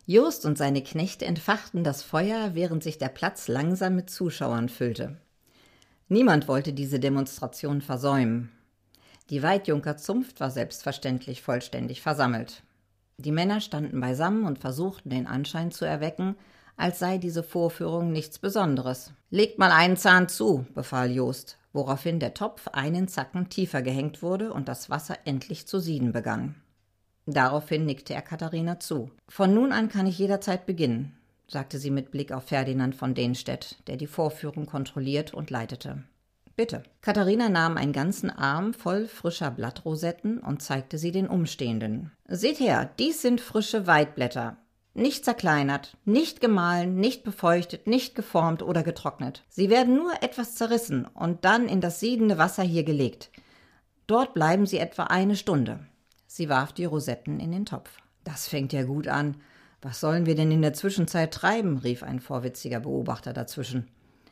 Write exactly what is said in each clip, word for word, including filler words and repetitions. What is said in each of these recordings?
Jost und seine Knechte entfachten das Feuer, während sich der Platz langsam mit Zuschauern füllte. Niemand wollte diese Demonstration versäumen. Die Weidjunker-Zunft war selbstverständlich vollständig versammelt. Die Männer standen beisammen und versuchten den Anschein zu erwecken, als sei diese Vorführung nichts Besonderes. »Legt mal einen Zahn zu«, befahl Jost, woraufhin der Topf einen Zacken tiefer gehängt wurde und das Wasser endlich zu sieden begann. Daraufhin nickte er Katharina zu. »Von nun an kann ich jederzeit beginnen«, sagte sie mit Blick auf Ferdinand von Denstedt, der die Vorführung kontrolliert und leitete. »Bitte.« Katharina nahm einen ganzen Arm voll frischer Blattrosetten und zeigte sie den Umstehenden. »Seht her, dies sind frische Weidblätter. Nicht zerkleinert, nicht gemahlen, nicht befeuchtet, nicht geformt oder getrocknet. Sie werden nur etwas zerrissen und dann in das siedende Wasser hier gelegt. Dort bleiben sie etwa eine Stunde.« Sie warf die Rosetten in den Topf. »Das fängt ja gut an. Was sollen wir denn in der Zwischenzeit treiben?« rief ein vorwitziger Beobachter dazwischen.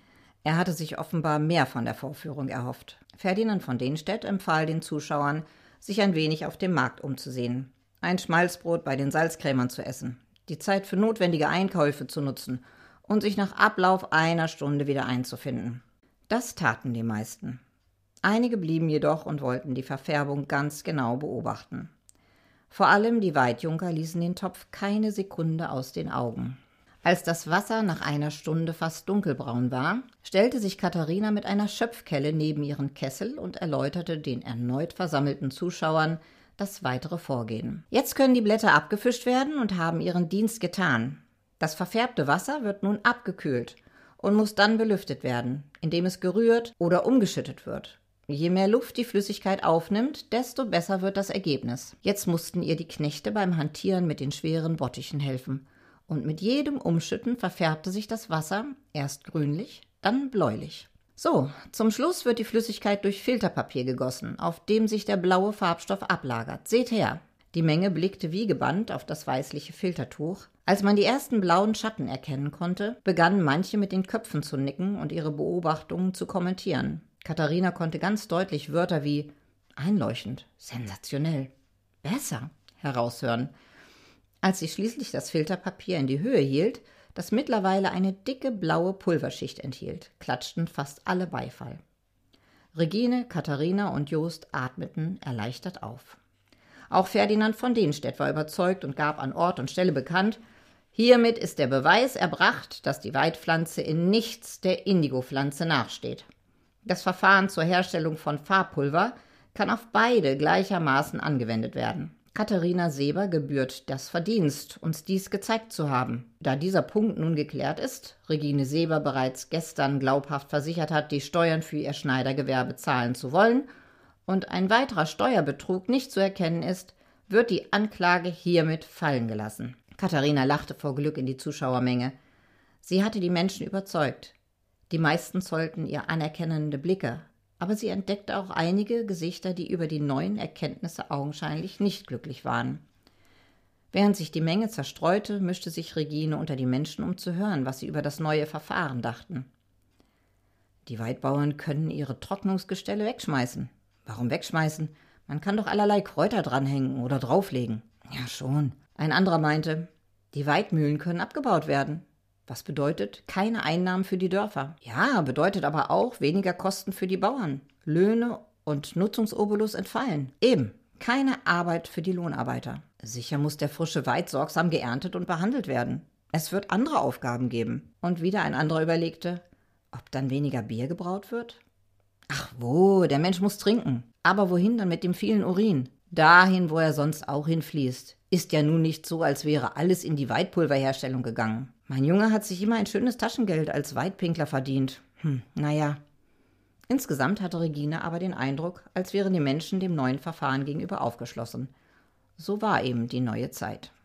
Er hatte sich offenbar mehr von der Vorführung erhofft. Ferdinand von Denstedt empfahl den Zuschauern, sich ein wenig auf dem Markt umzusehen, ein Schmalzbrot bei den Salzkrämern zu essen, die Zeit für notwendige Einkäufe zu nutzen und sich nach Ablauf einer Stunde wieder einzufinden. Das taten die meisten. Einige blieben jedoch und wollten die Verfärbung ganz genau beobachten. Vor allem die Weidjunker ließen den Topf keine Sekunde aus den Augen. Als das Wasser nach einer Stunde fast dunkelbraun war, stellte sich Katharina mit einer Schöpfkelle neben ihren Kessel und erläuterte den erneut versammelten Zuschauern das weitere Vorgehen. »Jetzt können die Blätter abgefischt werden und haben ihren Dienst getan. Das verfärbte Wasser wird nun abgekühlt und muss dann belüftet werden, indem es gerührt oder umgeschüttet wird. Je mehr Luft die Flüssigkeit aufnimmt, desto besser wird das Ergebnis.« Jetzt mussten ihr die Knechte beim Hantieren mit den schweren Bottichen helfen. Und mit jedem Umschütten verfärbte sich das Wasser, erst grünlich, dann bläulich. So, zum Schluss wird die Flüssigkeit durch Filterpapier gegossen, auf dem sich der blaue Farbstoff ablagert. Seht her! Die Menge blickte wie gebannt auf das weißliche Filtertuch. Als man die ersten blauen Schatten erkennen konnte, begannen manche mit den Köpfen zu nicken und ihre Beobachtungen zu kommentieren. Katharina konnte ganz deutlich Wörter wie einleuchtend, sensationell, besser heraushören. Als sie schließlich das Filterpapier in die Höhe hielt, das mittlerweile eine dicke blaue Pulverschicht enthielt, klatschten fast alle Beifall. Regine, Katharina und Jost atmeten erleichtert auf. Auch Ferdinand von Denstedt war überzeugt und gab an Ort und Stelle bekannt: »Hiermit ist der Beweis erbracht, dass die Weidpflanze in nichts der Indigopflanze nachsteht. Das Verfahren zur Herstellung von Farbpulver kann auf beide gleichermaßen angewendet werden. Katharina Seber gebührt das Verdienst, uns dies gezeigt zu haben. Da dieser Punkt nun geklärt ist, Regine Seber bereits gestern glaubhaft versichert hat, die Steuern für ihr Schneidergewerbe zahlen zu wollen und ein weiterer Steuerbetrug nicht zu erkennen ist, wird die Anklage hiermit fallen gelassen.« Katharina lachte vor Glück in die Zuschauermenge. Sie hatte die Menschen überzeugt. Die meisten zollten ihr anerkennende Blicke, aber sie entdeckte auch einige Gesichter, die über die neuen Erkenntnisse augenscheinlich nicht glücklich waren. Während sich die Menge zerstreute, mischte sich Regine unter die Menschen, um zu hören, was sie über das neue Verfahren dachten. »Die Weidbauern können ihre Trocknungsgestelle wegschmeißen.« »Warum wegschmeißen? Man kann doch allerlei Kräuter dranhängen oder drauflegen.« »Ja, schon.« Ein anderer meinte, »Die Weidmühlen können abgebaut werden.« Was bedeutet keine Einnahmen für die Dörfer. Ja, bedeutet aber auch weniger Kosten für die Bauern. Löhne und Nutzungsobolus entfallen. Eben, keine Arbeit für die Lohnarbeiter. Sicher muss der frische Weid sorgsam geerntet und behandelt werden. Es wird andere Aufgaben geben. Und wieder ein anderer überlegte, ob dann weniger Bier gebraut wird? Ach wo, der Mensch muss trinken. Aber wohin dann mit dem vielen Urin? Dahin, wo er sonst auch hinfließt. Ist ja nun nicht so, als wäre alles in die Weidpulverherstellung gegangen. Mein Junge hat sich immer ein schönes Taschengeld als Weidpinkler verdient. Hm, naja. Insgesamt hatte Regine aber den Eindruck, als wären die Menschen dem neuen Verfahren gegenüber aufgeschlossen. So war eben die neue Zeit.